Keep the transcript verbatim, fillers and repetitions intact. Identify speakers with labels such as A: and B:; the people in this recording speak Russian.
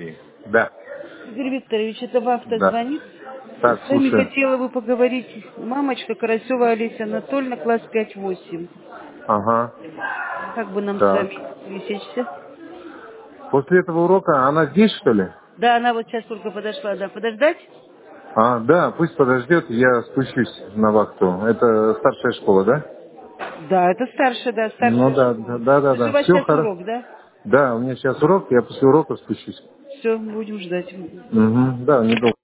A: Да,
B: Игорь Викторович, это Вахта
A: да.
B: звонит.
A: Так,
B: С вами
A: слушаю.
B: хотела бы поговорить мамочка Карасева Олеся Анатольевна, класс пять-восемь.
A: Ага.
B: Как бы нам с
A: Так.
B: вами пересечься?
A: После этого урока она здесь, что ли?
B: Да, она вот сейчас только подошла, да. Подождать?
A: А, да, пусть подождет, я спущусь на вахту. Это старшая школа, да?
B: Да, это старшая, да,
A: Ну
B: старшая
A: да, да,
B: школа.
A: да,
B: То
A: да,
B: есть у
A: да.
B: вас
A: Все
B: сейчас
A: хорошо.
B: урок, да?
A: Да, у меня сейчас урок, я после урока спущусь.
B: Все, будем ждать.
A: Угу, да, недолго.